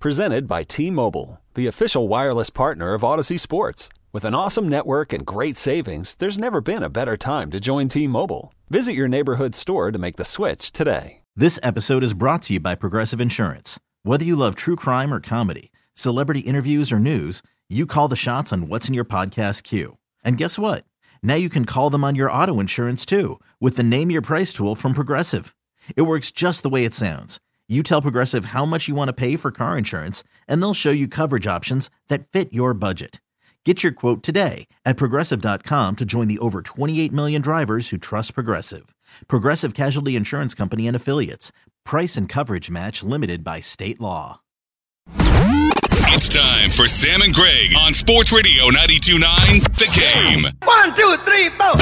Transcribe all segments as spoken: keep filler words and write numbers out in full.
Presented by T-Mobile, the official wireless partner of Odyssey Sports. With an awesome network and great savings, there's never been a better time to join T-Mobile. Visit your neighborhood store to make the switch today. This episode is brought to you by Progressive Insurance. Whether you love true crime or comedy, celebrity interviews or news, you call the shots on what's in your podcast queue. And guess what? Now you can call them on your auto insurance too with the Name Your Price tool from Progressive. It works just the way it sounds. You tell Progressive how much you want to pay for car insurance, and they'll show you coverage options that fit your budget. Get your quote today at Progressive dot com to join the over twenty-eight million drivers who trust Progressive. Progressive Casualty Insurance Company and Affiliates. Price and coverage match limited by state law. It's time for Sam and Greg on Sports Radio ninety-two point nine The Game. One, two, three, four.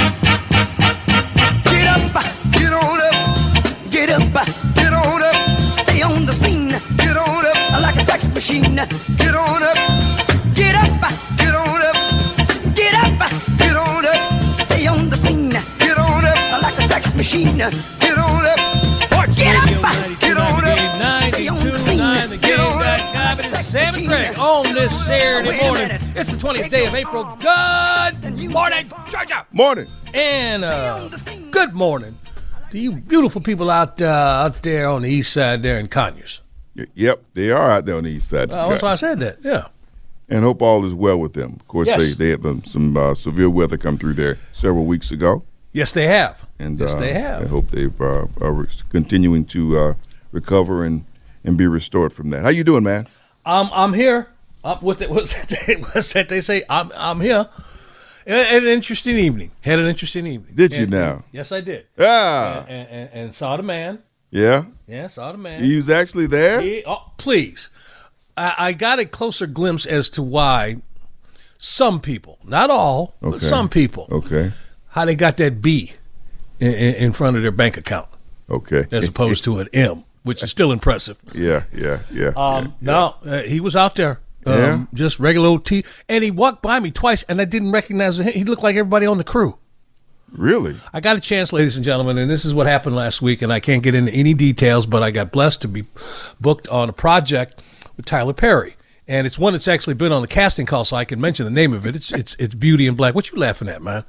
Get up, get on up, get up, get on up. Stay on the scene, get on up like a sex machine. Get on up, get up, get on up, get up, get on up. Stay on the scene, get on up like a sex machine. Get on up, Sports get Radio up, get on up. ninety-two point nine The Game dot com. It is Sam and Greg on this Saturday morning. It's the twentieth day of April. Good morning, Georgia. Morning. And uh, good morning to you beautiful people out uh, out there on the east side there in Conyers. Y- Yep, they are out there on the east side. Uh, that's why I said that, yeah. And hope all is well with them. Of course, Yes. they, they had um, some uh, severe weather come through there several weeks ago. Yes, they have. And yes, uh, they have. I hope they've uh, are continuing to uh, recover and, and be restored from that. How you doing, man? Um, I'm here. Up with it. What's that? What's that they say? I'm I'm here. Had an interesting evening. Had an interesting evening. Did you And- now? and- yes, I did. Ah, And, and, and saw the man. yeah. Yeah, saw the man. You was actually there? He- oh, please. I, I got a closer glimpse as to why some people, not all, Okay. but some people, Okay. how they got that B in, in, in front of their bank account Okay. as opposed to an M, which is still impressive. Yeah, yeah, yeah. Um, yeah, no, uh, he was out there. Um, Yeah? Just regular old T. And he walked by me twice, and I didn't recognize him. He looked like everybody on the crew. Really? I got a chance, ladies and gentlemen, and this is what happened last week, and I can't get into any details, but I got blessed to be booked on a project with Tyler Perry. And it's one that's actually been on the casting call, so I can mention the name of it. It's it's it's Beauty in Black. What you laughing at, man?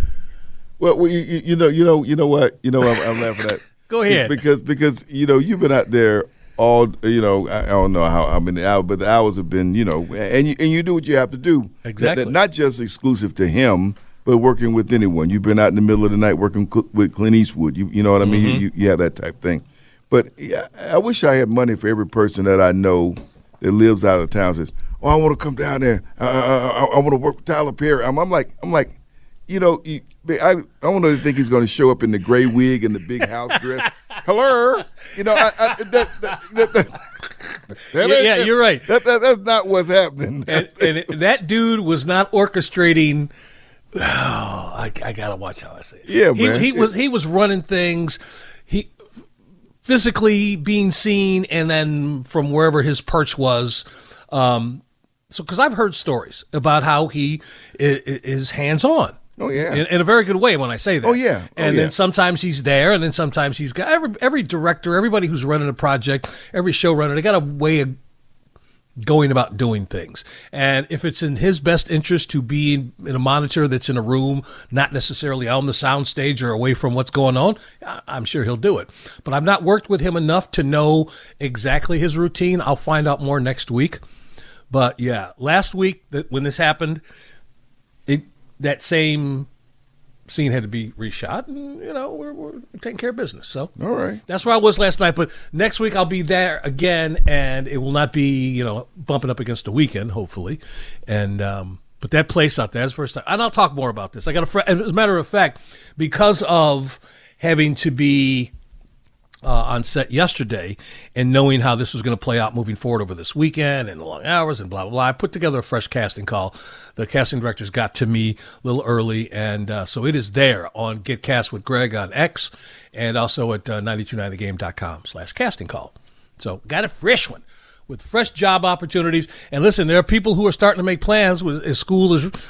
Well, well you, you you know, you know, you know what? You know, what I'm, I'm laughing at. Go ahead. Because because you know you've been out there all you know I, I don't know how how many hours, but the hours have been you know and you and you do what you have to do. Exactly. That- that not just exclusive to him, but working with anyone. You've been out in the middle of the night working cl- with Clint Eastwood. You you know what I mean? Mm-hmm. You, you you have that type thing. But yeah, I wish I had money for every person that I know that lives out of town. Says, "Oh, I want to come down there. I, I, I, I want to work with Tyler Perry." I'm, I'm like, I'm like, you know, you, I I don't know. Think he's going to show up in the gray wig and the big house dress. Hello, you know, I, I, that, that, that, that, that Yeah, ain't- yeah, you're right. That, that, that's not what's happening. And, and it, that dude was not orchestrating. Oh, I, I gotta watch how I say it. Yeah, he, man. He was he was running things. He physically being seen, and then from wherever his perch was. Um, so, because I've heard stories about how he is, is hands on. Oh, yeah. in, in a very good way when I say that. Oh, yeah. Oh, and yeah. then sometimes he's there, and then sometimes he's got every every director, everybody who's running a project, every showrunner, they got a way of going about doing things. And if it's in his best interest to be in, in a monitor that's in a room, not necessarily on the sound stage or away from what's going on, I, I'm sure he'll do it. But I've not worked with him enough to know exactly his routine. I'll find out more next week. But yeah, last week that when this happened, it that same scene had to be reshot, and you know we're, we're taking care of business. So All right. that's where I was last night. But next week I'll be there again, and it will not be you know bumping up against the weekend, hopefully. And um, but that place out there is the first time, and I'll talk more about this. I got a friend. As a matter of fact, because of having to be uh, on set yesterday and knowing how this was going to play out moving forward over this weekend and the long hours and blah, blah, blah, I put together a fresh casting call. The casting directors got to me a little early, and uh, so it is there on Get Cast with Greg on X and also at uh, nine two nine the game dot com slash casting call. So got a fresh one with fresh job opportunities. And listen, there are people who are starting to make plans with, as school is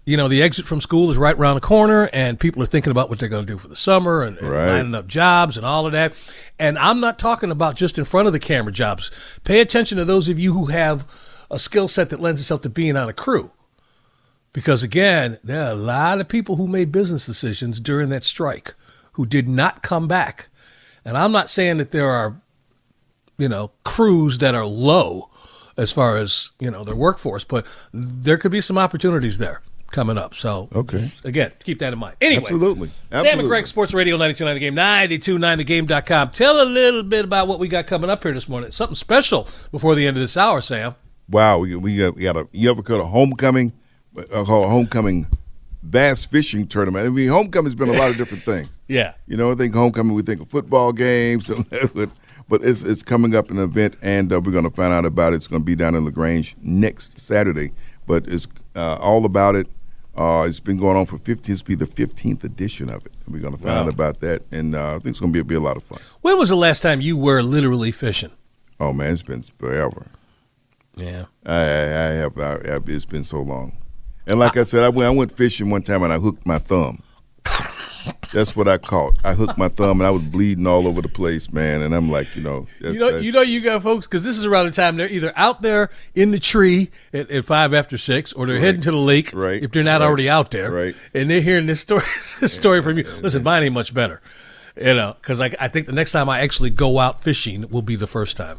you know, the exit from school is right around the corner, and people are thinking about what they're going to do for the summer and, and Right. lining up jobs and all of that. And I'm not talking about just in front of the camera jobs. Pay attention to those of you who have a skill set that lends itself to being on a crew. Because, again, there are a lot of people who made business decisions during that strike who did not come back. And I'm not saying that there are, you know, crews that are low as far as, you know, their workforce, but there could be some opportunities there coming up. So, Okay. again, keep that in mind. Anyway, Absolutely. Sam and Absolutely. Greg, Sports Radio ninety-two point nine The Game, ninety-two point nine the game dot com. Tell a little bit about what we got coming up here this morning. Something special before the end of this hour, Sam. Wow, we we got, we got a you ever call a homecoming, uh, call a homecoming bass fishing tournament. I mean, homecoming's been a lot of different things. Yeah. You know, I think homecoming, we think of football games, but but it's it's coming up an event, and uh, we're going to find out about it. It's going to be down in LaGrange next Saturday, but it's uh, all about it. Uh, it's been going on for fifteen. It's be the fifteenth edition of it. And we're going to find Wow. out about that, and uh, I think it's going to be, be a lot of fun. When was the last time you were literally fishing? Oh man, it's been forever. Yeah. I, I have. I have. It's been so long. And like I, I said, I went. I went fishing one time and I hooked my thumb. That's what I caught. I hooked my thumb and I was bleeding all over the place, man. And I'm like, you know, that's, You know, you know, you got folks because this is around the time they're either out there in the tree at, at five after six, or they're Right. heading to the lake Right. if they're not Right. already out there, Right. and they're hearing this story, this story from you. Listen, mine ain't much better, you know, because I, I think the next time I actually go out fishing will be the first time.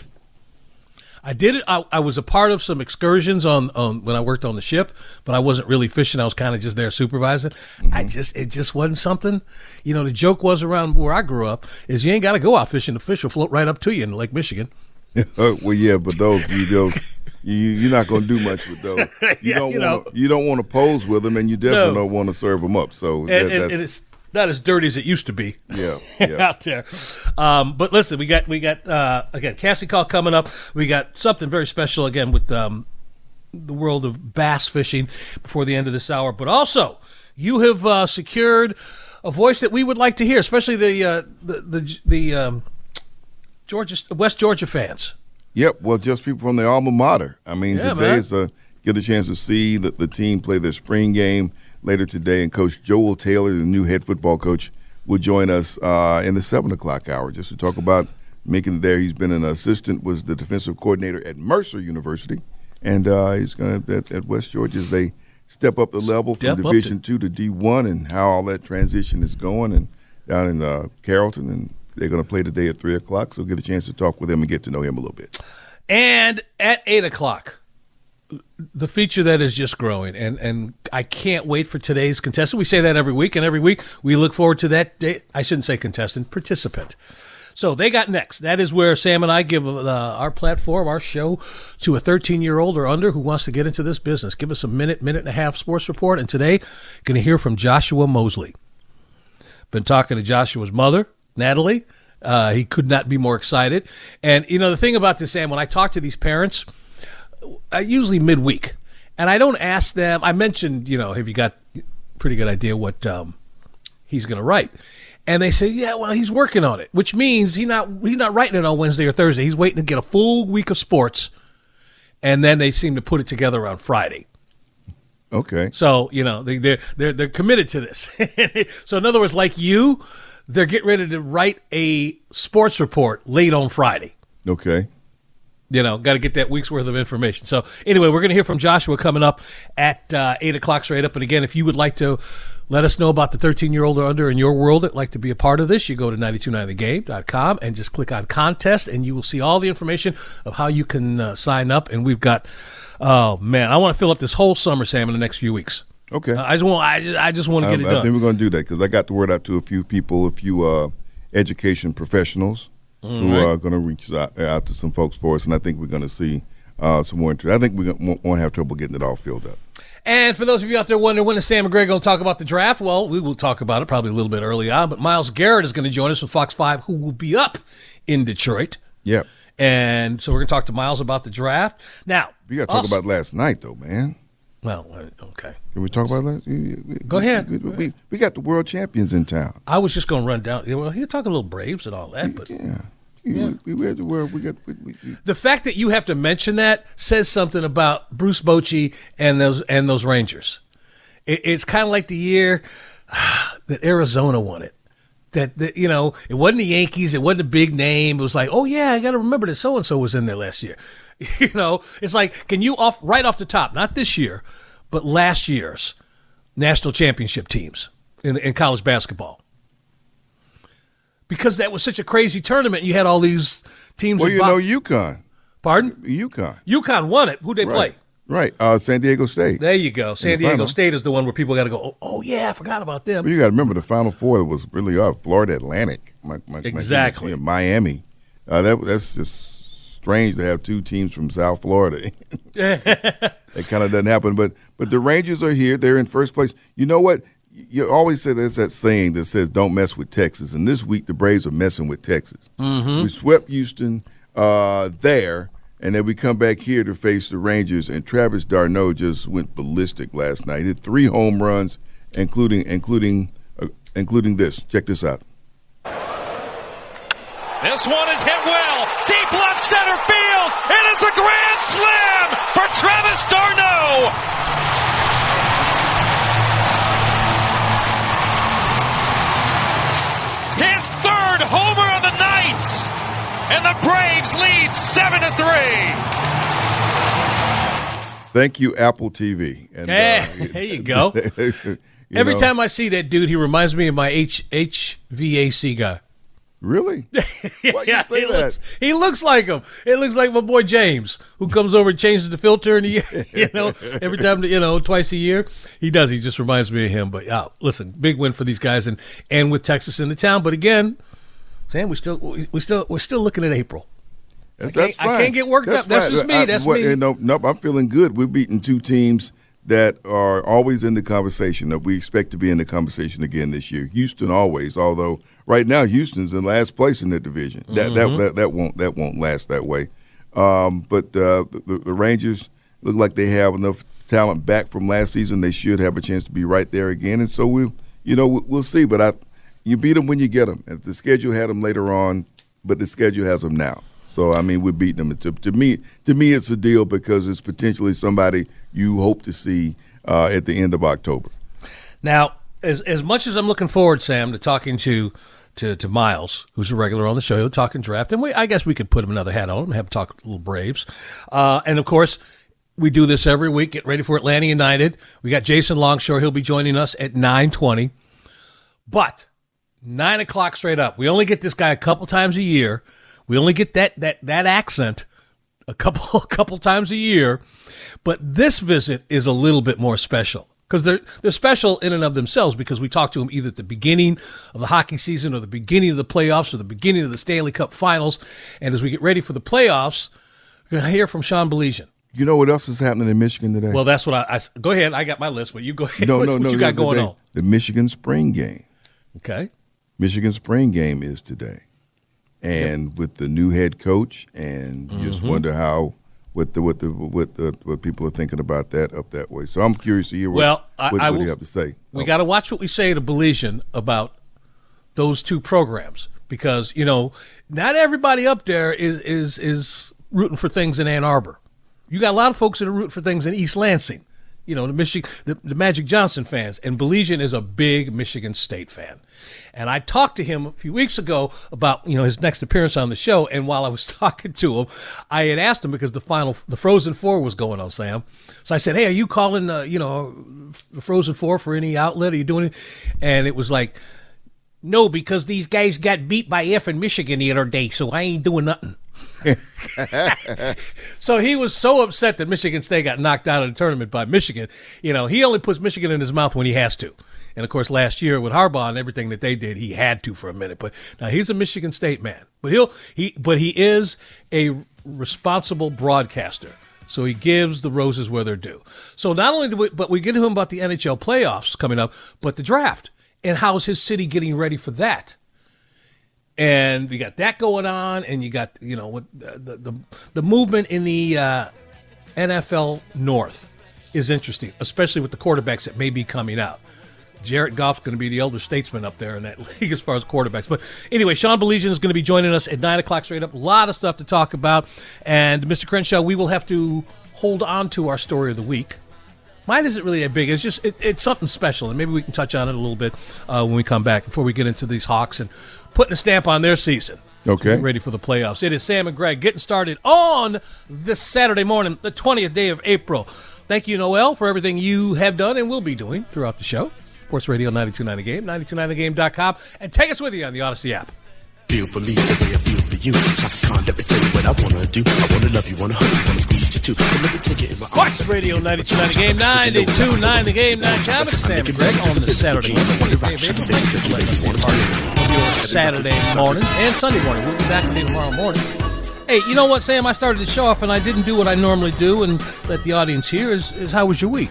I did it. I, I was a part of some excursions on, on when I worked on the ship, but I wasn't really fishing. I was kind of just there supervising. Mm-hmm. I just it just wasn't something. You know, the joke was around where I grew up is you ain't got to go out fishing. The fish will float right up to you in Lake Michigan. well, yeah, but those, you, those, you, you're not going to do much with those. You Yeah, don't you want know. to. You don't want to pose with them, and you definitely No. don't want to serve them up. So And, that, and, that's and it's not as dirty as it used to be. yeah, yeah. out there. Um, but listen, we got we got uh, again Cassie Call coming up. We got something very special again with um, the world of bass fishing before the end of this hour. But also, you have uh, secured a voice that we would like to hear, especially the uh, the the, the um, Georgia West Georgia fans. Yep. Well, just people from the alma mater. I mean, Yeah, today man. is a get a chance to see the, the team play their spring game later today, and Coach Joel Taylor, the new head football coach, will join us uh, in the seven o'clock hour just to talk about making it there. He's been an assistant, was the defensive coordinator at Mercer University, and uh, he's going to at, at West Georgia as they step up the level Step from up Division two to D one, and how all that transition is going, and down in uh, Carrollton, and they're going to play today at three o'clock. So get a chance to talk with him and get to know him a little bit. And at eight o'clock, the feature that is just growing, and, and I can't wait for today's contestant. We say that every week, and every week we look forward to that day. I shouldn't say contestant, participant. So they got next. That is where Sam and I give uh, our platform, our show, to a thirteen-year-old or under who wants to get into this business. Give us a minute, minute and a half sports report, and today going to hear from Joshua Mosley. Been talking to Joshua's mother, Natalie. Uh, he could not be more excited. And, you know, the thing about this, Sam, when I talk to these parents, uh, usually midweek, and I don't ask them, I mentioned, you know, have you got a pretty good idea what um, he's going to write? And they say, yeah, well, he's working on it, which means he not he's not writing it on Wednesday or Thursday. He's waiting to get a full week of sports, and then they seem to put it together on Friday. Okay. So, you know, they, they're, they're, they're committed to this. So, in other words, like you, they're getting ready to write a sports report late on Friday. Okay. You know, got to get that week's worth of information. So, anyway, we're going to hear from Joshua coming up at uh, eight o'clock straight up. And again, if you would like to let us know about the thirteen-year-old or under in your world that like to be a part of this, you go to ninety-two point nine the game dot com and just click on contest, and you will see all the information of how you can uh, sign up. And we've got, oh, man, I want to fill up this whole summer, Sam, in the next few weeks. Okay. I just want, I just, I just want to I, get it I done. think we're going to do that because I got the word out to a few people, a few uh, education professionals who right. are going to reach out, out to some folks for us, and I think we're going to see uh, some more interest. I think we won't, won't have trouble getting it all filled up. And for those of you out there wondering when is Sam and Greg going to talk about the draft, well, we will talk about it probably a little bit early on, but Myles Garrett is going to join us from Fox five, who will be up in Detroit. Yep. And so we're going to talk to Myles about the draft. Now, We got to talk also- about last night, though, man. Well, uh, okay. Can we talk about last? we- we- Go ahead. We, we, we got the world champions in town. I was just going to run down. Well, he'll talk a little Braves and all that, but Yeah. We, we, we had the world. We got. We, we, we, the fact that you have to mention that says something about Bruce Bochy and those and those Rangers. it, it's kind of like the year that Arizona won it. That, that, you know, it wasn't the Yankees. It wasn't a big name. It was like, oh, yeah, I got to remember that so-and-so was in there last year. You know, it's like, can you off right off the top, not this year, but last year's national championship teams in, in college basketball? Because that was such a crazy tournament. You had all these teams. Well, you bo- know, UConn. Pardon? UConn. UConn won it. Who'd they right. play? Right. Uh, San Diego State. There you go. San the Diego final. State is the one where people got to go, oh, oh, yeah, I forgot about them. Well, you got to remember the Final Four was really uh, Florida Atlantic. My, my, exactly. My, Miami. Uh, that That's just strange to have two teams from South Florida. That kind of doesn't happen. But but the Rangers are here. They're in first place. You know what? You always say there's that saying that says don't mess with Texas. And this week the Braves are messing with Texas. Mm-hmm. We swept Houston uh, there. And then we come back here to face the Rangers, and Travis d'Arnaud just went ballistic last night. He hit three home runs, including including uh, including this. Check this out. This one is hit well, deep left center field. It is a grand slam for Travis d'Arnaud. His third homer of the night. And the Braves lead seven to three. Thank you, Apple T V. And, hey, uh, there you go. you Every know. time I see that dude, he reminds me of my H H V A C guy. Really? Why yeah, you say he that? looks he looks like him. It looks like my boy James, who comes over and changes the filter, and he, you know, every time, you know, twice a year, he does. He just reminds me of him. But yeah, listen, big win for these guys, and and with Texas in the town. But again, Sam, we still we still we're still looking at April. That's, I, that's can't, fine. I can't get worked that's up. That's fine. just me. I, That's what, me. No, nope, I'm feeling good. We're beating two teams that are always in the conversation, that we expect to be in the conversation again this year. Houston always, although right now Houston's in last place in the division. That, Mm-hmm. that that that won't that won't last that way. Um, but uh, the, the Rangers look like they have enough talent back from last season. They should have a chance to be right there again. And so we'll you know we'll, we'll see. But I, you beat them when you get them. If the schedule had them later on, but the schedule has them now. So I mean, we're beating them. To, to me, to me, it's a deal because it's potentially somebody you hope to see uh, at the end of October. Now, as as much as I'm looking forward, Sam, to talking to to, to Miles, who's a regular on the show, talking draft, and we, I guess we could put him another hat on and have him talk a little Braves. Uh, and of course, we do this every week. Get ready for Atlanta United. We got Jason Longshore. He'll be joining us at nine twenty. But nine o'clock straight up. We only get this guy a couple times a year. We only get that that that accent a couple a couple times a year, but this visit is a little bit more special because they're they're special in and of themselves because we talk to him either at the beginning of the hockey season or the beginning of the playoffs or the beginning of the Stanley Cup Finals, and as we get ready for the playoffs, we're gonna hear from Sean Baligian. You know what else is happening in Michigan today? Well, that's what I, I go ahead. I got my list, but you go ahead. no, what, no, what no. you got the going day, on? The Michigan spring game. Okay. Michigan spring game is today. And with the new head coach, and you just Mm-hmm. wonder how what the what the what the what people are thinking about that up that way. So I'm curious to hear what, Well, I- what, I what will- you have to say. We Oh. got to watch what we say to Baligian about those two programs because you know not everybody up there is is is rooting for things in Ann Arbor. You got a lot of folks that are rooting for things in East Lansing. You know, the Michigan, the, the Magic Johnson fans, and Baligian is a big Michigan State fan. And I talked to him a few weeks ago about you know his next appearance on the show. And while I was talking to him, I had asked him because the final, the Frozen Four was going on, Sam. So I said, "Hey, are you calling, uh, you know, the Frozen Four for any outlet? Are you doing it?" And it was like, "No, because these guys got beat by F in Michigan the other day, so I ain't doing nothing." So he was so upset that Michigan State got knocked out of the tournament by Michigan. You know, he only puts Michigan in his mouth when he has to. And, of course, last year with Harbaugh and everything that they did, he had to for a minute. But now he's a Michigan State man. But he'll he but he is a responsible broadcaster. So he gives the roses where they're due. So not only do we, but we get to him about the N H L playoffs coming up, but the draft. And how's his city getting ready for that? And you got that going on, and you got you know what the the, the movement in the uh, N F L North is interesting, especially with the quarterbacks that may be coming out. Jared Goff's going to be the elder statesman up there in that league as far as quarterbacks. But anyway, Sean Baligian is going to be joining us at nine o'clock straight up. A lot of stuff to talk about. And Mister Crenshaw, we will have to hold on to our story of the week Mine isn't really that big. It's just it, it's something special, and maybe we can touch on it a little bit uh, when we come back before we get into these Hawks and putting a stamp on their season. Okay. Get ready for the playoffs. It is Sam and Greg getting started on this Saturday morning, the twentieth day of April. Thank you, Noel, for everything you have done and will be doing throughout the show. Sports Radio ninety-two point nine The Game, ninety-two point nine the game dot com, and take us with you on the Odyssey app. Feel for me the way I feel for you. Chaka Khan, let me tell you what I wanna do. I wanna love you, wanna hug you, wanna squeeze you too. So let me take it in my arms. Sports Radio ninety-two point nine The Game, ninety-two point nine the game dot com. It's Sam and Greg on the Saturday morning. Saturday morning and Sunday morning. We'll be back with you tomorrow morning. Hey, you know what, Sam? I started the show off and I didn't do what I normally do and let the audience hear is, is how was your week?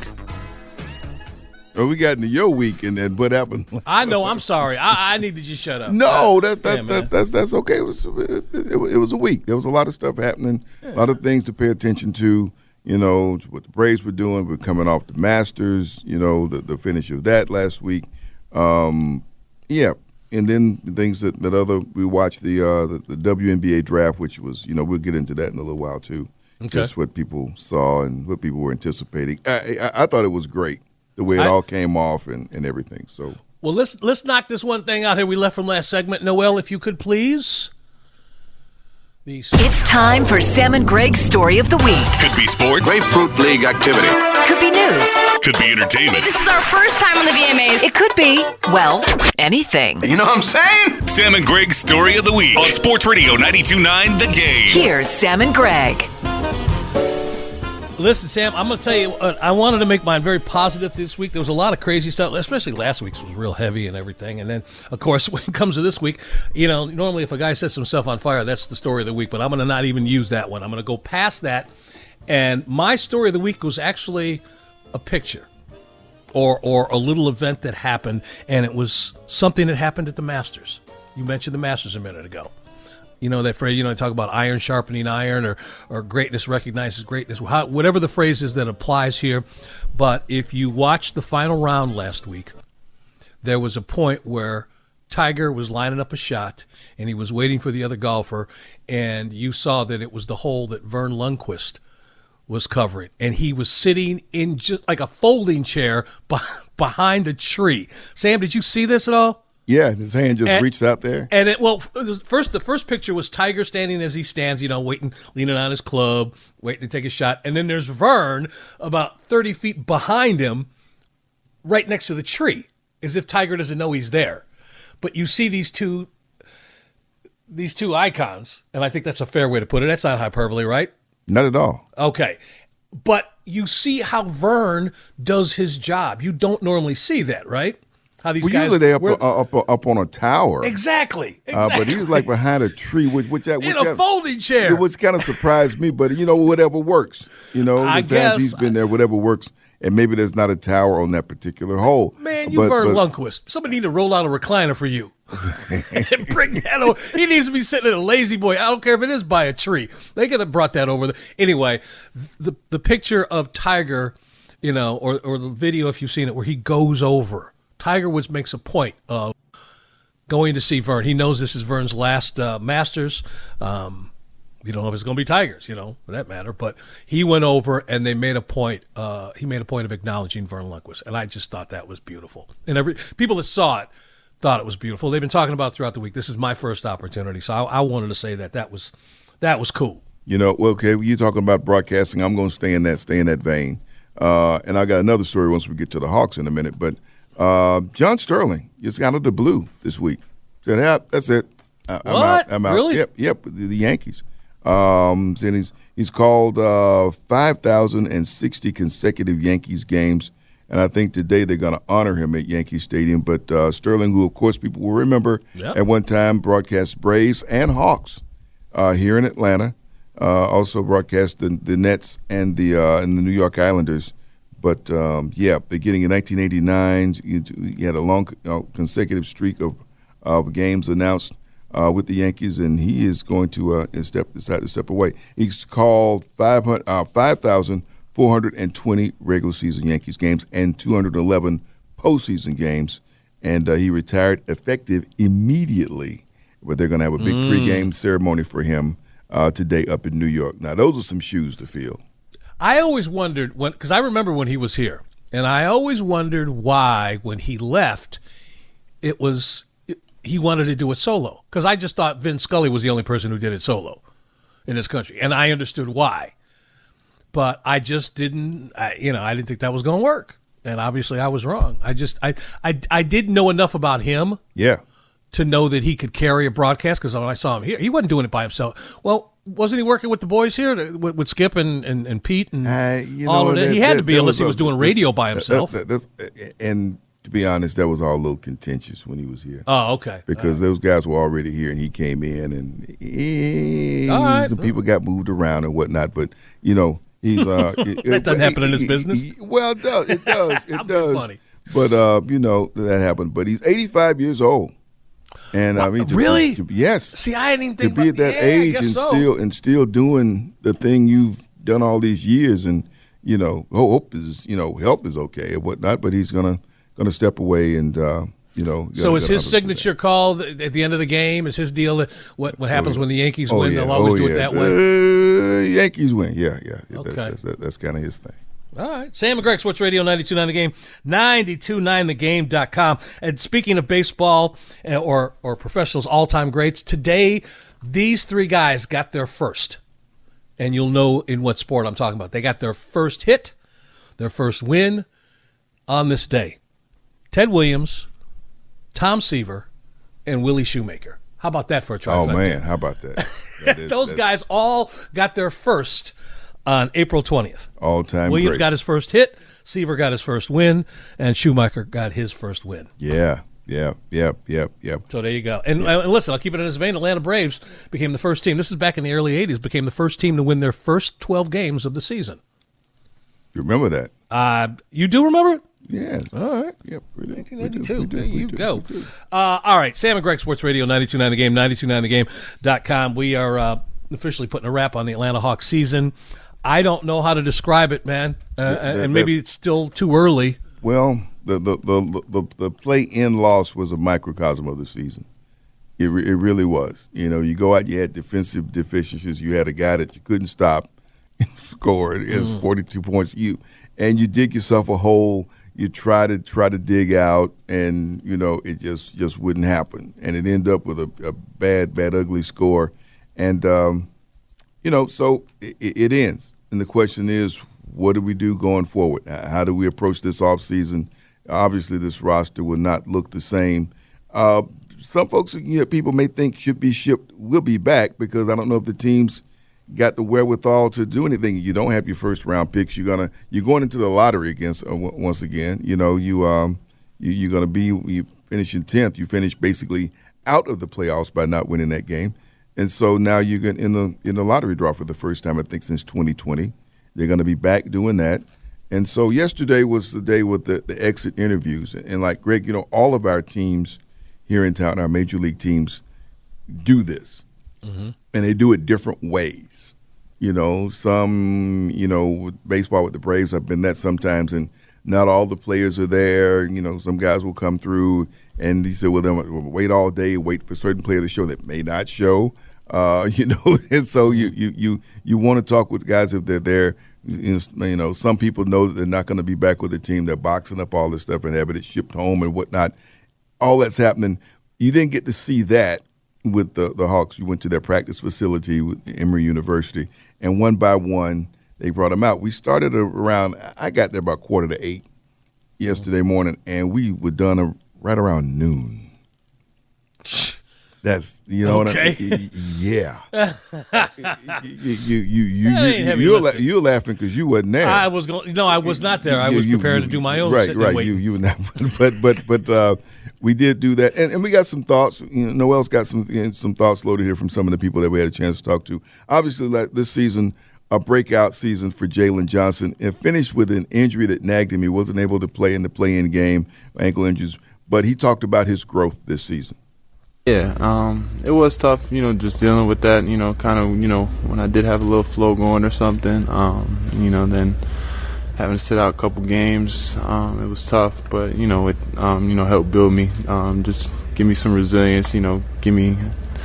Well, we got into your week, and then what happened? I know. I'm sorry. I, I need to just shut up. No, that, that's, Yeah, that's, that's that's okay. It was it, it, it was a week. There was a lot of stuff happening, Yeah. a lot of things to pay attention to. You know what the Braves were doing. We're coming off the Masters. You know the the finish of that last week. Um, yeah, and then the things that, that other we watched the, uh, the the W N B A draft, which was you know we'll get into that in a little while too. Okay. Just what people saw and what people were anticipating. I I, I thought it was great. The way it I, all came off and, and everything. So well, let's let's knock this one thing out here we left from last segment. Noel, if you could please. The It's time for Sam and Greg's Story of the Week. Could be sports. Grapefruit League activity. Could be news. Could be entertainment. This is our first time on the V M As. It could be, well, anything. You know what I'm saying? Sam and Greg's Story of the Week on Sports Radio ninety-two point nine The Game. Here's Sam and Greg. Listen, Sam, I'm going to tell you, uh, I wanted to make mine very positive this week. There was a lot of crazy stuff, especially last week's was real heavy and everything. And then, of course, when it comes to this week, you know, normally if a guy sets himself on fire, that's the story of the week. But I'm going to not even use that one. I'm going to go past that. And my story of the week was actually a picture or or a little event that happened. And it was something that happened at the Masters. You mentioned the Masters a minute ago. You know that phrase, you know, they talk about iron sharpening iron or, or greatness recognizes greatness, how, whatever the phrase is that applies here. But if you watched the final round last week, there was a point where Tiger was lining up a shot and he was waiting for the other golfer, and you saw that it was the hole that Vern Lundquist was covering. And he was sitting in just like a folding chair behind a tree. Sam, did you see this at all? Yeah, his hand just and, reached out there. And it well, it was first the first picture was Tiger standing as he stands, you know, waiting, leaning on his club, waiting to take a shot. And then there's Vern about thirty feet behind him, right next to the tree, as if Tiger doesn't know he's there. But you see these two, these two icons, and I think that's a fair way to put it. That's not hyperbole, right? Not at all. Okay. But you see how Vern does his job. You don't normally see that, right? How these well, guys usually they up, were, uh, up up on a tower. Exactly. exactly. Uh, but he was like behind a tree, which which, which in a folding chair. Which kind of surprised me, but you know, whatever works. You know, the I times guess he's been there, whatever works. And maybe there's not a tower on that particular hole. Man, you but, Vern but, Lundquist. Somebody need to roll out a recliner for you. and bring that over. He needs to be sitting in a lazy boy. I don't care if it is by a tree. They could have brought that over. The, anyway, the the picture of Tiger, you know, or or the video if you've seen it, where he goes over. Tiger Woods makes a point of going to see Vern. He knows this is Vern's last uh, Masters. Um, you don't know if it's going to be Tiger's, you know, for that matter. But he went over and they made a point. Uh, he made a point of acknowledging Vern Lundquist, and I just thought that was beautiful. And every people that saw it thought it was beautiful. They've been talking about it throughout the week. This is my first opportunity, so I, I wanted to say that that was that was cool. You know, well, okay, you're talking about broadcasting. I'm going to stay in that stay in that vein. Uh, and I got another story once we get to the Hawks in a minute, but. Uh, John Sterling just got out of the blue this week. Said, "Yeah, that's it. I, I'm what? out. I'm out." Really? Yep, yep. The, the Yankees. Um, said he's he's called uh, five thousand sixty consecutive Yankees games, and I think today they're going to honor him at Yankee Stadium. But uh, Sterling, who of course people will remember, yep. at one time broadcast Braves and Hawks uh, here in Atlanta. Uh, also broadcast the, the Nets and the uh, and the New York Islanders. But, um, yeah, beginning in nineteen eighty-nine, he had a long uh, consecutive streak of, of games announced uh, with the Yankees, and he is going to uh, step decide to step away. He's called five thousand four hundred twenty regular season Yankees games and two hundred eleven postseason games, and uh, he retired effective immediately. But they're going to have a big mm. pregame ceremony for him uh, today up in New York. Now, those are some shoes to fill. I always wondered when, because I remember when he was here, and I always wondered why when he left, it was he wanted to do it solo. Because I just thought Vin Scully was the only person who did it solo in this country, and I understood why. But I just didn't, I, you know, I didn't think that was going to work, and obviously I was wrong. I just, I, I, I didn't know enough about him, yeah, to know that he could carry a broadcast. Because when I saw him here, he wasn't doing it by himself. Well, wasn't he working with the boys here with, with Skip and, and, and Pete and uh, you all know, of that? that, He had that, to be that unless was he was a, doing this, radio by himself. That, that, that's, and to be honest, that was all a little contentious when he was here. Oh, okay. Because uh, those guys were already here, and he came in, and he, all right. some people got moved around and whatnot. But you know, he's uh, that it, doesn't happen in his he, business. He, well, it does. It does. It I'm does. funny. But uh, you know that happened. But he's eighty-five years old, and I mean, to, really? to, yes. See, I didn't even think to be about, at that yeah, age and so. still and still doing the thing you've done all these years, and you know, hope is you know health is okay and whatnot. But he's gonna gonna step away and. Uh, You know, so is his signature call at the end of the game? Is his deal that what what happens oh, yeah. when the Yankees oh, win? Yeah. They'll always oh, do yeah. it that way. Uh, Yankees win, yeah, yeah. yeah okay, that, that's, that, that's kind of his thing. All right, Sam and Greg, Sports Radio ninety-two point nine The Game, ninety-two point nine the game dot com. And speaking of baseball or or professionals, all time greats, today these three guys got their first, and you'll know in what sport I'm talking about. They got their first hit, their first win on this day. Ted Williams, Tom Seaver, and Willie Shoemaker. How about that for a trifecta? Oh, man, how about that? that is, Those guys all got their first on April twentieth. All-time Williams greats. got his first hit, Seaver got his first win, and Shoemaker got his first win. Yeah, yeah, yeah, yeah, yeah. So there you go. And, yeah. and listen, I'll keep it in this vein. Atlanta Braves became the first team, this is back in the early eighties, became the first team to win their first twelve games of the season. You remember that? Uh, you do remember it? Yeah. All right. Yep. We do. nineteen We ninety-two. do. There We you do. go. We do. Uh, all right. Sam and Greg, Sports Radio, ninety-two point nine The Game, ninety-two point nine the game dot com. We are uh, officially putting a wrap on the Atlanta Hawks season. I don't know how to describe it, man. Uh, The- the- and maybe the- it's still too early. Well, the the the the, the play-in loss was a microcosm of the season. It re- it really was. You know, you go out, you had defensive deficiencies. You had a guy that you couldn't stop, scored is Mm. forty-two points. You and you dig yourself a hole. You try to try to dig out, and you know it just just wouldn't happen. And it ended up with a, a bad, bad, ugly score. And um, you know, so it, it ends. And the question is, what do we do going forward? How do we approach this offseason? Obviously, this roster will not look the same. Uh, some folks, you know, people may think should be shipped will be back because I don't know if the teams got the wherewithal to do anything. You don't have your first round picks. You're gonna you're going into the lottery against uh, once again. You know you um you, you're gonna be you finish in tenth. You finish basically out of the playoffs by not winning that game, and so now you're gonna, in the in the lottery draw for the first time I think since twenty twenty. They're gonna be back doing that. And so yesterday was the day with the, the exit interviews. And like Greg, you know, all of our teams here in town, our major league teams, do this. Mm-hmm. And they do it different ways. You know, some, you know, with baseball with the Braves, I've been that sometimes, and not all the players are there. You know, some guys will come through, and he said, well, then we'll wait all day, wait for a certain player to show that may not show. Uh, you know, and so you you you, you want to talk with guys if they're there. You know, some people know that they're not going to be back with the team. They're boxing up all this stuff and having it shipped home and whatnot. All that's happening. You didn't get to see that with the, the Hawks. You went to their practice facility with Emory University, and one by one, they brought them out. We started around, I got there about quarter to eight yesterday morning, and we were done right around noon. That's, you know okay. what I mean? Yeah. you, you, you, you, That ain't you, heavy you're, la- lifting. you're laughing because you wasn't there. I was going. No, I was not there. I You- was you- preparing you- to do my own. Right, sitting right. and You, waiting. you were not, but but but uh, we did do that, and, and we got some thoughts. You know, Noel's got some you know, some thoughts loaded here from some of the people that we had a chance to talk to. Obviously, like this season, a breakout season for Jalen Johnson, and finished with an injury that nagged him. He wasn't able to play in the play-in game, ankle injuries, but he talked about his growth this season. Yeah, um, it was tough, you know, just dealing with that, you know, kind of, you know, when I did have a little flow going or something, um, you know, then having to sit out a couple games, um, it was tough, but, you know, it, um, you know, helped build me, um, just give me some resilience, you know, give me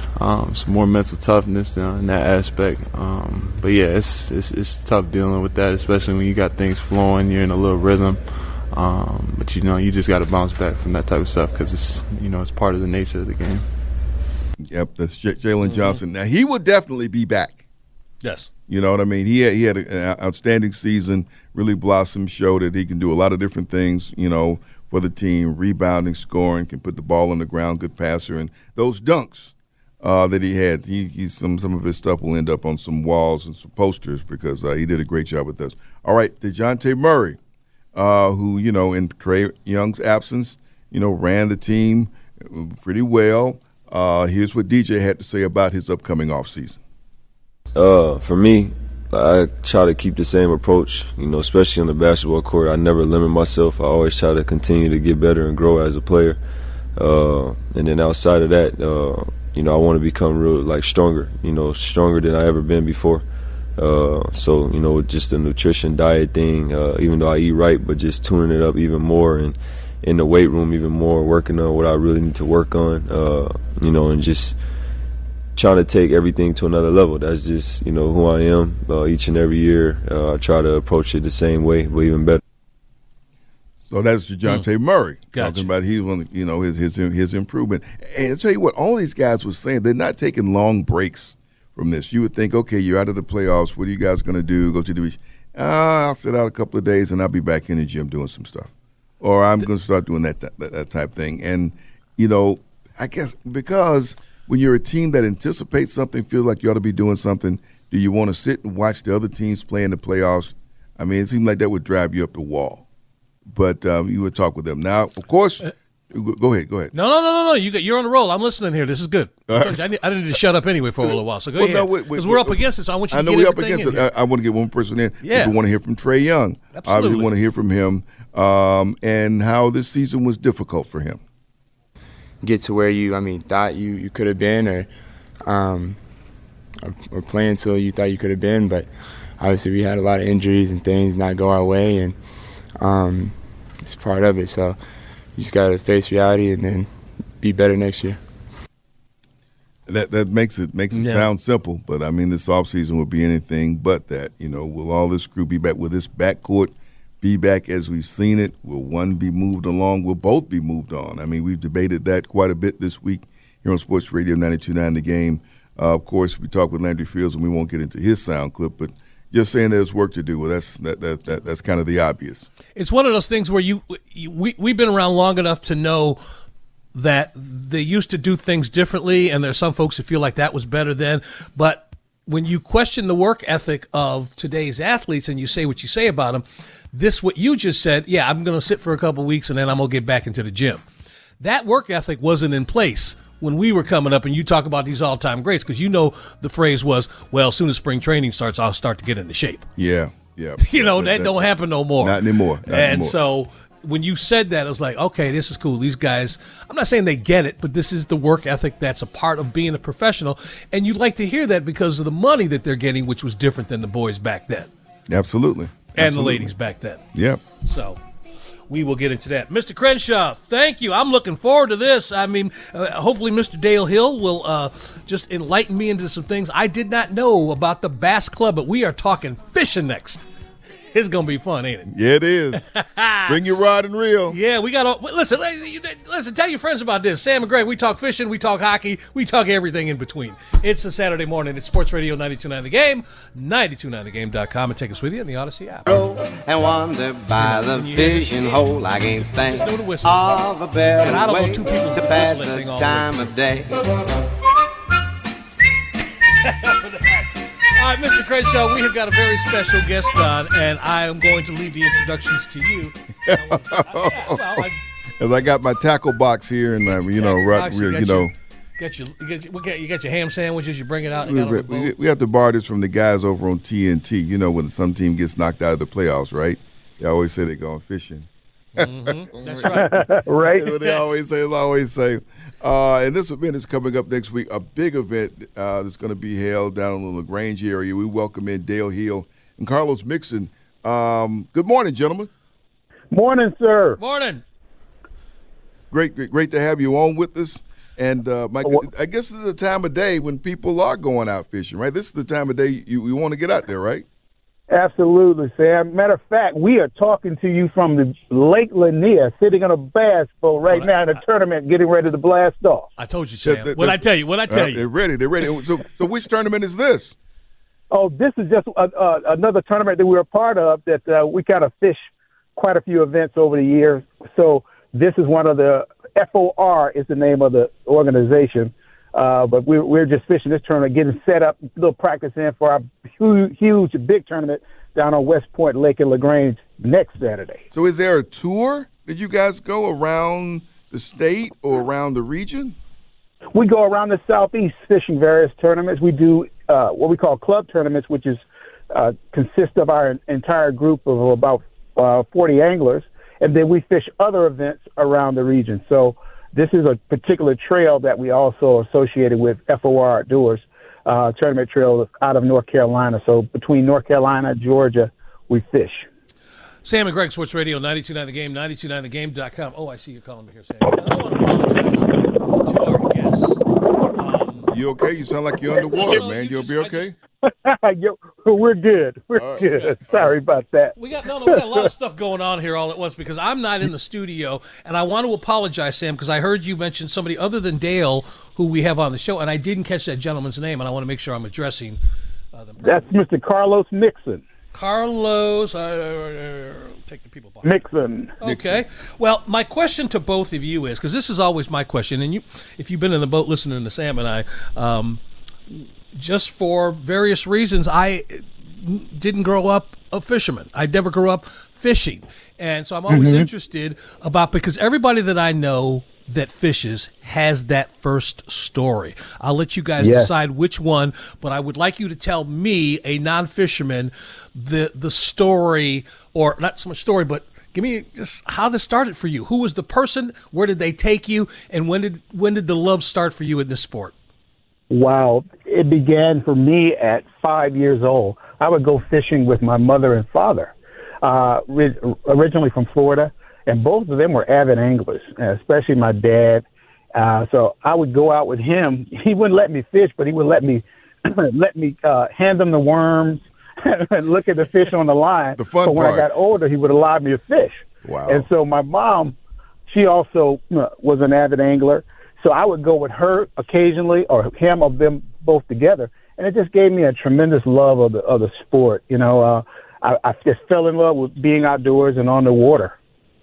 um, some more mental toughness uh, in that aspect. Um, but yeah, it's, it's it's tough dealing with that, especially when you got things flowing, you're in a little rhythm. Um, but you know, you just got to bounce back from that type of stuff because it's you know it's part of the nature of the game. Yep, that's J- Jalen mm-hmm. Johnson. Now he will definitely be back. Yes. You know what I mean? He had, he had an outstanding season, really blossomed, showed that he can do a lot of different things, you know, for the team, rebounding, scoring, can put the ball on the ground, good passer. And those dunks uh, that he had, he, he's some, some of his stuff will end up on some walls and some posters because uh, he did a great job with us. All right, DeJounte Murray, uh, who, you know, in Trae Young's absence, you know, ran the team pretty well. Uh, here's what D J had to say about his upcoming offseason. Uh, for me, I try to keep the same approach, you know, especially on the basketball court. I never limit myself. I always try to continue to get better and grow as a player. Uh, and then outside of that, uh, you know, I want to become real, like, stronger, you know, stronger than I ever been before. Uh, so, you know, just the nutrition, diet thing, uh, even though I eat right, but just tuning it up even more and in the weight room even more, working on what I really need to work on, uh, you know, and just – trying to take everything to another level. That's just, you know, who I am. Uh, each and every year, uh, I try to approach it the same way, but even better. So that's DeJounte mm. Murray gotcha. talking about he, you know, his his his improvement. And I'll tell you what, all these guys were saying they're not taking long breaks from this. You would think, okay, you're out of the playoffs. What are you guys going to do? Go to the beach? Uh, I'll sit out a couple of days and I'll be back in the gym doing some stuff, or I'm going to start doing that, that that type thing. And you know, I guess because when you're a team that anticipates something, feels like you ought to be doing something, do you want to sit and watch the other teams play in the playoffs? I mean, it seemed like that would drive you up the wall. But um, you would talk with them. Now, of course, uh, go ahead, go ahead. No, no, no, no, no. You got, you're on the roll. I'm listening here. This is good. Right. I, need, I need to shut up anyway for a little while, so go well, ahead. Because no, we're up against it, so I want you I to know get we're up everything against in it. I, I want to get one person in. Yeah. People want to hear from Trae Young. Absolutely. Obviously want to hear from him um, and how this season was difficult for him. Get to where you, I mean, thought you, you could have been or – Um, or, or playing till you thought you could have been, but obviously we had a lot of injuries and things not go our way, and um, it's part of it. So you just got to face reality and then be better next year. That that makes it makes it yeah. sound simple, but I mean this offseason will be anything but that. You know, will all this crew be back? Will this backcourt be back as we've seen it? Will one be moved along? Will both be moved on? I mean, we've debated that quite a bit this week here on Sports Radio ninety-two point nine The Game. Uh, of course, we talked with Landry Fields, and we won't get into his sound clip, but just saying there's work to do. Well, that's that, that, that that's kind of the obvious. It's one of those things where you, you we we've been around long enough to know that they used to do things differently, and there's some folks who feel like that was better then. But when you question the work ethic of today's athletes and you say what you say about them, this what you just said. Yeah, I'm going to sit for a couple of weeks and then I'm going to get back into the gym. That work ethic wasn't in place when we were coming up, and you talk about these all-time greats, because you know the phrase was, well, as soon as spring training starts, I'll start to get into shape. Yeah, yeah. you know, that, that, that don't happen no more. Not anymore. Not and anymore. so when you said that, I was like, okay, this is cool. These guys, I'm not saying they get it, but this is the work ethic that's a part of being a professional, and you'd like to hear that because of the money that they're getting, which was different than the boys back then. Absolutely. And Absolutely. the ladies back then. Yep. So we will get into that. Mister Crenshaw, thank you. I'm looking forward to this. I mean, uh, hopefully Mister Dale Hill will uh, just enlighten me into some things I did not know about the Bass Club, but we are talking fishing next. It's going to be fun, ain't it? Yeah, it is. Bring your rod and reel. Yeah, we got to – listen, listen, tell your friends about this. Sam and Greg, we talk fishing, we talk hockey, we talk everything in between. It's a Saturday morning. It's Sports Radio ninety-two point nine The Game, ninety-two point nine the game dot com, and take us with you in the Odyssey app. And wander by the fishing hole, I can't think of a better way to pass the time of day. All right, Mister Crenshaw, we have got a very special guest on, and I am going to leave the introductions to you. I, yeah, well, I, As I got my tackle box here, and uh, you know, right, you, you know, got your, you got your, you got your ham sandwiches. You bring it out. We, we, we, we have to borrow this from the guys over on T N T. You know, when some team gets knocked out of the playoffs, right? They always say they're going fishing. Mm-hmm. That's right. Right. That's what they always say. They always say. Uh, and this event is coming up next week, a big event uh, that's going to be held down in the LaGrange area. We welcome in Dale Hill and Carlos Mixon. Um, good morning, gentlemen. Morning, sir. Morning. Great, great, great to have you on with us. And uh, Mike, I guess this is the time of day when people are going out fishing, right? This is the time of day you, you want to get out there, right? Absolutely, Sam. Matter of fact, we are talking to you from the Lake Lanier, sitting on a bass boat right well, now I, in a I, tournament, getting ready to blast off. I told you, Sam. What I tell you? What I tell uh, you? They're ready. They're ready. So, so which tournament is this? Oh, this is just a, uh, another tournament that we were a part of. That uh, we kind of fish quite a few events over the years. So this is one of the F O R is the name of the organization. Uh, but we're, we're just fishing this tournament, getting set up, a little practice in for our huge, huge, big tournament down on West Point Lake in LaGrange next Saturday. So is there a tour that you guys go around the state or around the region? We go around the Southeast fishing various tournaments. We do uh, what we call club tournaments, which is uh, consist of our entire group of about uh, forty anglers, and then we fish other events around the region. So this is a particular trail that we also associated with F O R Outdoors, uh, tournament trail out of North Carolina. So between North Carolina and Georgia, we fish. Sam and Greg, Sports Radio, ninety-two point nine The Game, ninety-two point nine the game dot com. Oh, I see you calling me here, Sam. I don't want to apologize to our guests. Um, you okay? You sound like you're underwater, no, man. You You'll just, be okay? We're good. We're right. good. Okay. Sorry about that. We got no, no. We got a lot of stuff going on here all at once because I'm not in the studio, and I want to apologize, Sam, because I heard you mention somebody other than Dale who we have on the show, and I didn't catch that gentleman's name, and I want to make sure I'm addressing uh, them. That's Mister Carlos Nixon. Carlos, uh, take the people behind. Nixon. Okay. Nixon. Well, my question to both of you is, because this is always my question, and you, if you've been in the boat listening to Sam and I, um, just for various reasons, I didn't grow up a fisherman. I never grew up fishing. And so I'm always mm-hmm. interested about, because everybody that I know that fishes has that first story. I'll let you guys yes. decide which one, but I would like you to tell me, a non-fisherman, the the story, or not so much story, but give me just how this started for you. Who was the person? Where did they take you? And when did when did the love start for you in this sport? Wow. It began for me at five years old. I would go fishing with my mother and father, uh, originally from Florida, and both of them were avid anglers, especially my dad. Uh, so I would go out with him. He wouldn't let me fish, but he would let me let me uh, hand him the worms and look at the fish on the line. The fun so when part. I got older, he would allow me to fish. Wow. And so my mom, she also was an avid angler. So I would go with her occasionally, or him, or them both together, and it just gave me a tremendous love of the of the sport. You know, uh, I, I just fell in love with being outdoors and on the water.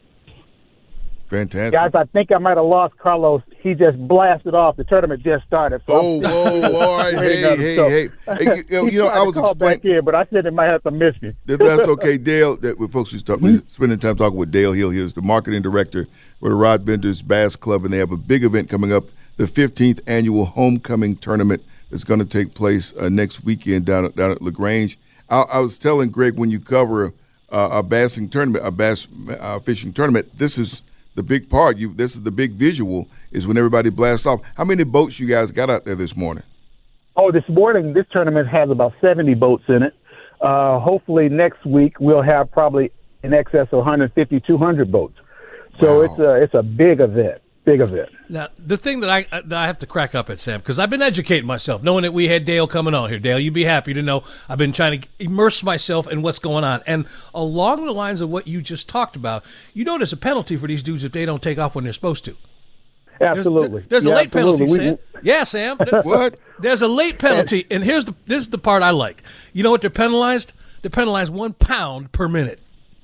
Fantastic. Guys, I think I might have lost Carlos. He just blasted off. The tournament just started. So oh, whoa, all right. hey, hey, hey, hey. You, you know, I was explaining. back here, but I said it might have to miss you. That's okay. Dale, that, with folks, we start, we're spending time talking with Dale Hill. He's the marketing director for the Rod Benders Bass Club, and they have a big event coming up, the fifteenth annual homecoming tournament that's going to take place uh, next weekend down at, down at LaGrange. I, I was telling Greg, when you cover uh, a bassing tournament, a bass uh, fishing tournament, this is the big part. You, this is the big visual, is when everybody blasts off. How many boats you guys got out there this morning? Oh, this morning, this tournament has about seventy boats in it. Uh, hopefully next week we'll have probably in excess of one hundred fifty, two hundred boats. So wow. it's a it's a big event, big event. Now, the thing that I that I have to crack up at, Sam, because I've been educating myself, knowing that we had Dale coming on here. Dale, you'd be happy to know I've been trying to immerse myself in what's going on. And along the lines of what you just talked about, you know there's a penalty for these dudes if they don't take off when they're supposed to. Absolutely. There's, there's yeah, a late absolutely. penalty, Sam. We, yeah, Sam. What? There's a late penalty, and here's the this is the part I like. You know what they're penalized? They're penalized one pound per minute.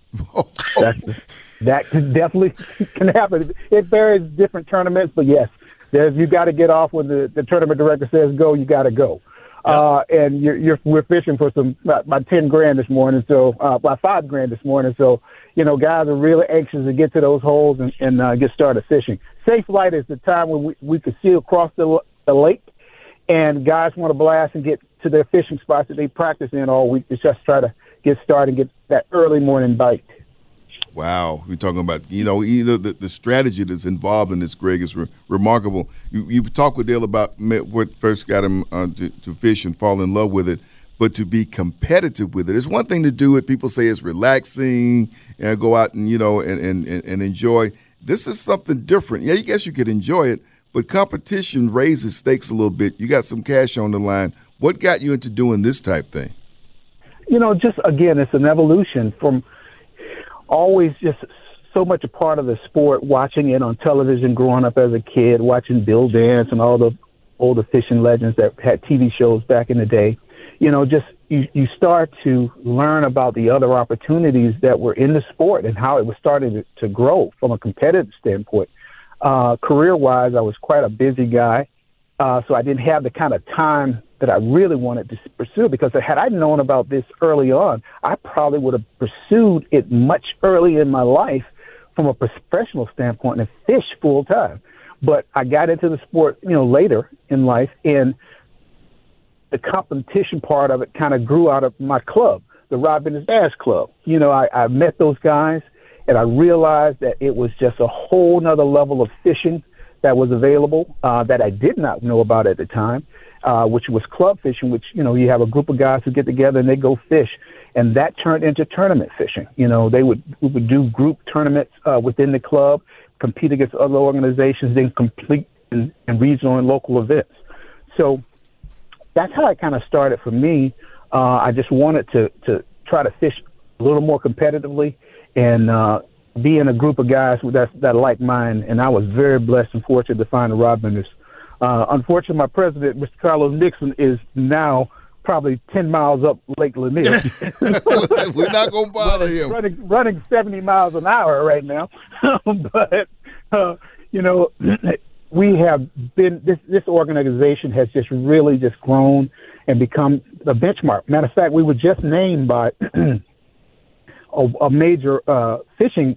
that, that can definitely can happen. It varies different tournaments, but yes, there's, you got to get off when the, the tournament director says go. You got to go. Yep. Uh, and you're, you're we're fishing for some about, about ten grand this morning, so uh, about five grand this morning. So you know, guys are really anxious to get to those holes and, and uh, get started fishing. Safe light is the time when we, we can see across the, the lake, and guys want to blast and get to their fishing spots that they practice in all week to just try to get started and get that early morning bite. Wow. We're talking about, you know, either the, the strategy that's involved in this, Greg, is re- remarkable. You, you talked with Dale about what first got him uh, to, to fish and fall in love with it, but to be competitive with it. It's one thing to do it. People say it's relaxing and go out and, you know, and, and, and enjoy. This is something different. Yeah, I guess you could enjoy it, but competition raises stakes a little bit. You got some cash on the line. What got you into doing this type thing? You know, just, again, it's an evolution from always just so much a part of the sport, watching it on television growing up as a kid, watching Bill Dance and all the older fishing legends that had T V shows back in the day. You know, just you, you start to learn about the other opportunities that were in the sport and how it was starting to, to grow from a competitive standpoint. Uh, career-wise, I was quite a busy guy, uh, so I didn't have the kind of time that I really wanted to pursue, because had I known about this early on, I probably would have pursued it much earlier in my life from a professional standpoint and fish full time. But I got into the sport, you know, later in life, and the competition part of it kind of grew out of my club, the Rod Benders Bass Club. You know, I, I met those guys, and I realized that it was just a whole nother level of fishing that was available uh, that I did not know about at the time, uh, which was club fishing, which, you know, you have a group of guys who get together and they go fish. And that turned into tournament fishing. You know, they would we would do group tournaments uh, within the club, compete against other organizations, then compete in, in regional and local events. So that's how it kind of started for me. Uh, I just wanted to, to try to fish a little more competitively and uh, be in a group of guys that, that like mine. And I was very blessed and fortunate to find the Rod Benders. Uh, unfortunately, my president, Mister Carlos Nixon, is now probably ten miles up Lake Lanier. We're not going to bother him. Running, running seventy miles an hour right now. But, uh, you know, we have been, this, this organization has just really just grown and become a benchmark. Matter of fact, we were just named by a, a major uh, fishing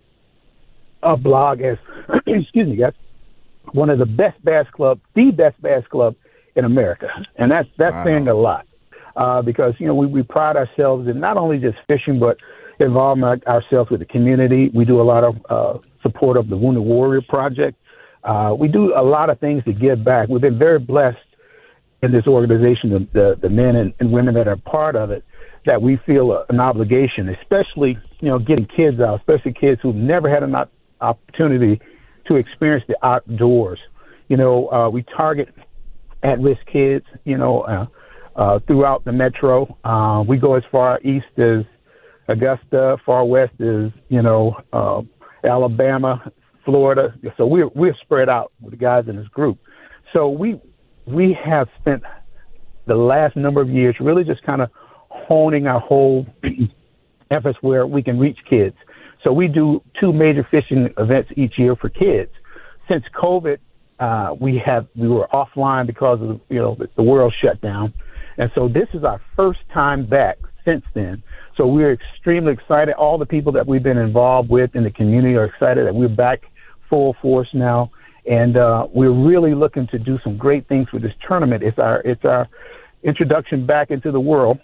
uh, blog as, excuse me, guys, one of the best bass club, the best bass club in America. And that's, that's wow. saying a lot. Uh, because, you know, we, we pride ourselves in not only just fishing, but involving ourselves with the community. We do a lot of uh, support of the Wounded Warrior Project. Uh, we do a lot of things to give back. We've been very blessed in this organization, the, the, the men and, and women that are part of it, that we feel a, an obligation, especially, you know, getting kids out, especially kids who've never had an op- opportunity to experience the outdoors. You know, uh, we target at-risk kids, you know, uh, Uh, throughout the metro. Uh, we go as far east as Augusta, far west as, you know, uh, Alabama, Florida. So we're, we're spread out with the guys in this group. So we, we have spent the last number of years really just kind of honing our whole efforts where we can reach kids. So we do two major fishing events each year for kids. Since COVID, uh, we have, we were offline because of, you know, the, the world shut down. And so this is our first time back since then. So we're extremely excited. All the people that we've been involved with in the community are excited that we're back full force now. And uh, we're really looking to do some great things with this tournament. It's our it's our introduction back into the world.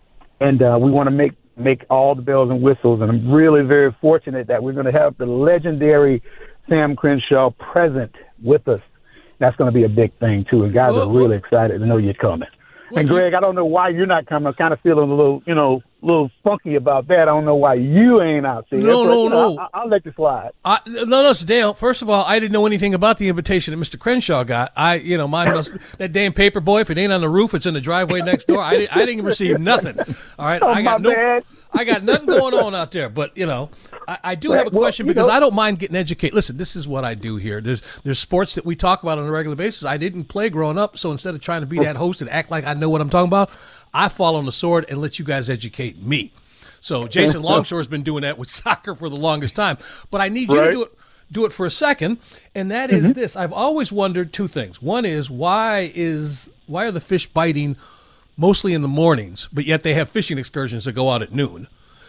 And uh, we want to make, make all the bells and whistles. And I'm really very fortunate that we're going to have the legendary Sam Crenshaw present with us. That's going to be a big thing, too. And guys are really excited to know you're coming. And Greg, I don't know why you're not coming. I'm kind of feeling a little, you know, a little funky about that. I don't know why you ain't out there. No, but, no, you know, no. I, I'll let you slide. I, no, no, so Dale. First of all, I didn't know anything about the invitation that Mister Crenshaw got. I, you know, mine must that damn paper boy. If it ain't on the roof, it's in the driveway next door. I, I didn't receive nothing. All right, oh, I got my no. bad. I got nothing going on out there, but you know, I, I do have a well, question because know. I don't mind getting educated. Listen, this is what I do here. There's there's sports that we talk about on a regular basis. I didn't play growing up, so instead of trying to be that host and act like I know what I'm talking about, I fall on the sword and let you guys educate me. So Jason Longshore's been doing that with soccer for the longest time, but I need you right. to do it. Do it for a second, and that is mm-hmm. this. I've always wondered two things. One is why is why are the fish biting mostly in the mornings, but yet they have fishing excursions that go out at noon?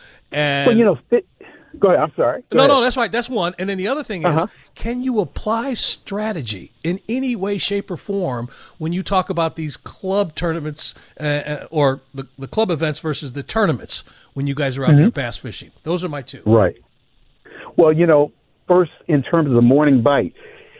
And well, you know, fit, go ahead. I'm sorry. Go no, ahead. no, that's right. That's one. And then the other thing is, uh-huh. can you apply strategy in any way, shape, or form when you talk about these club tournaments uh, or the, the club events versus the tournaments when you guys are out mm-hmm. there bass fishing? Those are my two. Right. Well, you know, first, in terms of the morning bite,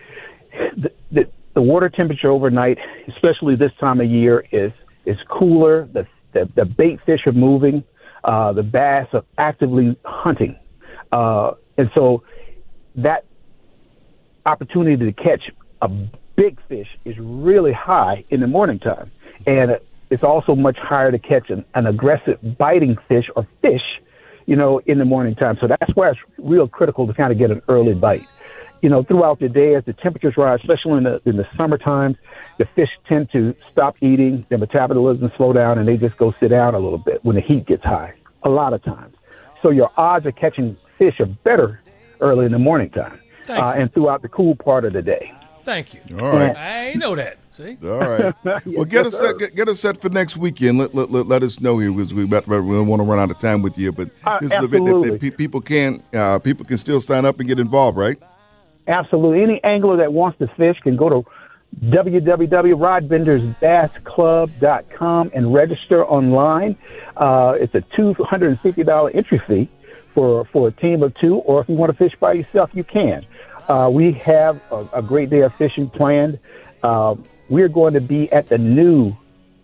the, the, the water temperature overnight, especially this time of year, is is cooler. The the, the bait fish are moving. Uh, the bass are actively hunting. Uh, and so that opportunity to catch a big fish is really high in the morning time. And it's also much higher to catch an, an aggressive biting fish or fish, you know, in the morning time. So that's why it's real critical to kind of get an early bite. You know, throughout the day as the temperatures rise, especially in the in the summer times, the fish tend to stop eating, their metabolism slow down, and they just go sit down a little bit when the heat gets high, a lot of times. So your odds of catching fish are better early in the morning time uh, and throughout the cool part of the day. Thank you. All right. I know that. See? All right. Well, get Yes, us set. sir. Get, get us set for next weekend. Let let, let, let us know here because we about we don't want to run out of time with you. But Uh, this is an event that, absolutely. that pe- people can uh, people can still sign up and get involved, right? Absolutely. Any angler that wants to fish can go to w w w dot rod benders bass club dot com and register online. Uh, it's a two hundred fifty dollars entry fee for, for a team of two, or if you want to fish by yourself, you can. Uh, we have a, a great day of fishing planned. Uh, we're going to be at the new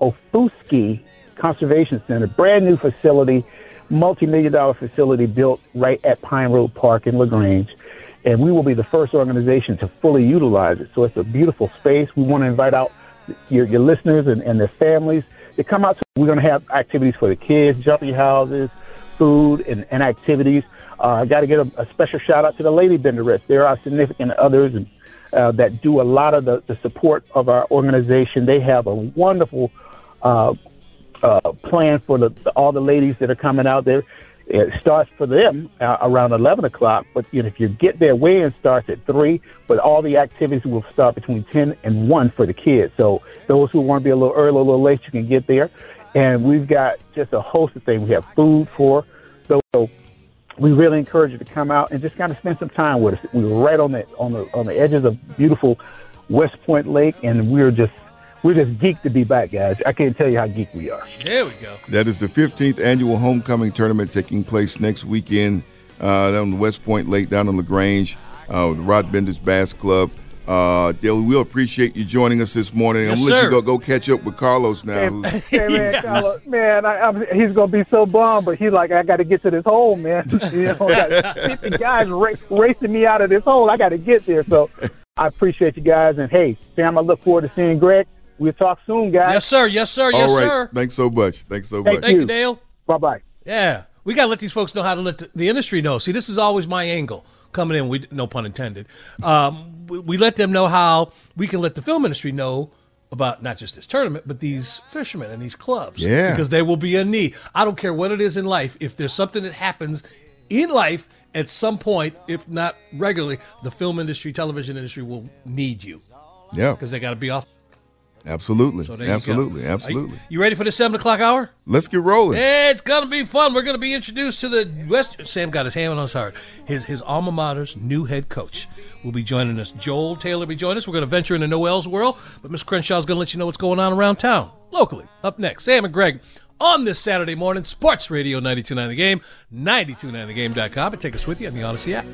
Ofuski Conservation Center, brand new facility, multi-million dollar facility built right at Pine Road Park in LaGrange. And we will be the first organization to fully utilize it. So it's a beautiful space. We want to invite out your, your listeners and, and their families to come out. We're going to have activities for the kids, jumpy houses, food, and, and activities. Uh, I got to get a, a special shout out to the Lady Benderettes. There are significant others and, uh, that do a lot of the, the support of our organization. They have a wonderful uh, uh, plan for the, the, all the ladies that are coming out there. It starts for them uh, around eleven o'clock, but you know, if you get there, weigh-in starts at three, but all the activities will start between ten and one for the kids. So those who want to be a little early, a little late, you can get there. And we've got just a host of things. We have food for those. So we really encourage you to come out and just kind of spend some time with us. We were right on the on the on the edges of beautiful West Point Lake, and we're just we're just geeked to be back, guys. I can't tell you how geeked we are. There we go. That is the fifteenth annual homecoming tournament taking place next weekend uh, down on West Point Lake, down in LaGrange, uh, with the Rod Benders Bass Club. Uh, Dale, we'll appreciate you joining us this morning. Yes, I'm going to let sir. you go, go catch up with Carlos now. who's- Hey, man, Carlos, man, I, I'm, he's gonna be so bummed, but he's like, I got to get to this hole, man. You know, I got fifty guys ra- racing me out of this hole. I got to get there. So I appreciate you guys, and hey, Sam, I look forward to seeing Greg. We'll talk soon, guys. Yes, sir. Yes, sir. Yes, All right. sir. Thanks so much. Thanks so Thank much. Thank you, Dale. Bye bye. Yeah. We got to let these folks know how to let the, the industry know. See, this is always my angle coming in. We no pun intended. Um, we, we let them know how we can let the film industry know about not just this tournament, but these fishermen and these clubs. Yeah. Because they will be in need. I don't care what it is in life. If there's something that happens in life at some point, if not regularly, the film industry, television industry will need you. Yeah. Because they got to be off. Absolutely. So there you absolutely. go. Absolutely. Are you, you ready for the seven o'clock hour? Let's get rolling. It's gonna be fun. We're gonna be introduced to the West. Sam got his hand on his heart. His his alma mater's new head coach will be joining us. Joel Taylor will be joining us. We're gonna venture into Noel's world, but Miss Crenshaw's gonna let you know what's going on around town locally. Up next, Sam and Greg on this Saturday morning, Sports Radio ninety-two point nine The Game, ninety-two point nine the game dot com, and take us with you on the Odyssey app.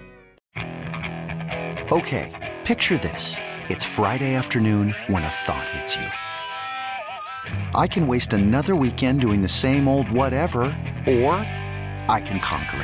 Okay, picture this. It's Friday afternoon when a thought hits you. I can waste another weekend doing the same old whatever, or I can conquer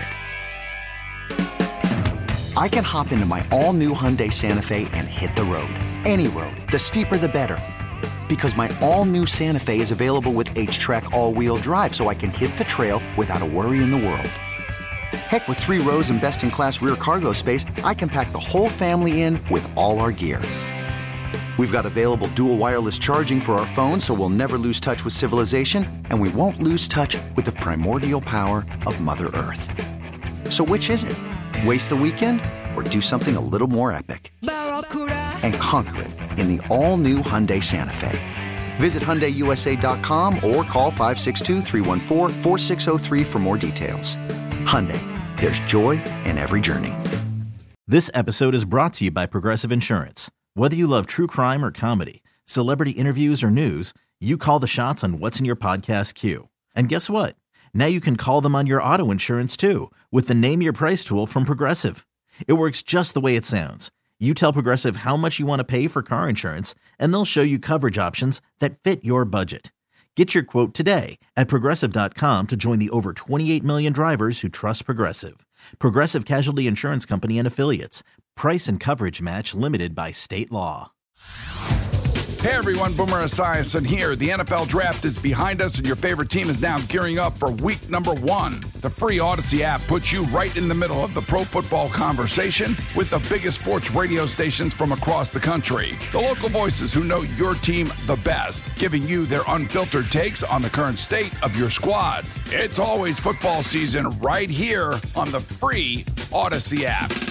it. I can hop into my all-new Hyundai Santa Fe and hit the road. Any road. The steeper, the better. Because my all-new Santa Fe is available with H-Track all-wheel drive, so I can hit the trail without a worry in the world. Heck, with three rows and best-in-class rear cargo space, I can pack the whole family in with all our gear. We've got available dual wireless charging for our phones, so we'll never lose touch with civilization, and we won't lose touch with the primordial power of Mother Earth. So which is it? Waste the weekend or do something a little more epic? And conquer it in the all-new Hyundai Santa Fe. Visit Hyundai U S A dot com or call five six two, three one four, four six zero three for more details. Hyundai, there's joy in every journey. This episode is brought to you by Progressive Insurance. Whether you love true crime or comedy, celebrity interviews or news, you call the shots on what's in your podcast queue. And guess what? Now you can call them on your auto insurance too with the Name Your Price tool from Progressive. It works just the way it sounds. You tell Progressive how much you want to pay for car insurance, and they'll show you coverage options that fit your budget. Get your quote today at Progressive dot com to join the over twenty-eight million drivers who trust Progressive. Progressive Casualty Insurance Company and Affiliates. Price and coverage match limited by state law. Hey everyone, Boomer Esiason here. The N F L Draft is behind us and your favorite team is now gearing up for week number one. The free Odyssey app puts you right in the middle of the pro football conversation with the biggest sports radio stations from across the country. The local voices who know your team the best, giving you their unfiltered takes on the current state of your squad. It's always football season right here on the free Odyssey app.